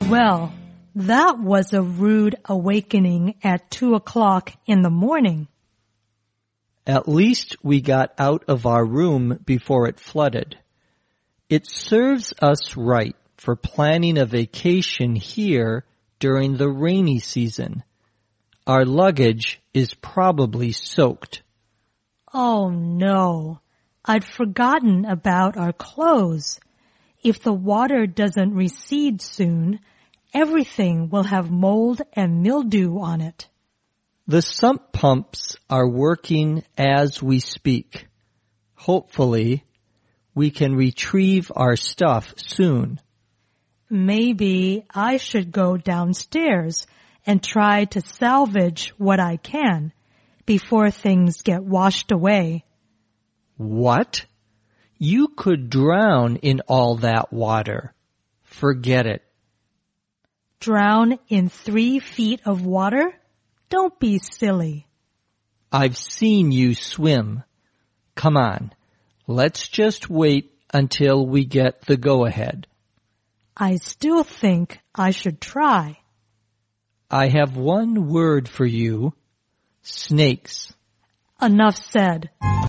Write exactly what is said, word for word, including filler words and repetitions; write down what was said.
Well, that was a rude awakening at two o'clock in the morning. At least we got out of our room before it flooded. It serves us right for planning a vacation here during the rainy season. Our luggage is probably soaked. Oh no, I'd forgotten about our clothes. If the water doesn't recede soon, everything will have mold and mildew on it. The sump pumps are working as we speak. Hopefully, we can retrieve our stuff soon. Maybe I should go downstairs and try to salvage what I can before things get washed away. What? You could drown in all that water. Forget it. Drown in three feet of water? Don't be silly. I've seen you swim. Come on, let's just wait until we get the go-ahead. I still think I should try. I have one word for you. Snakes. Enough said.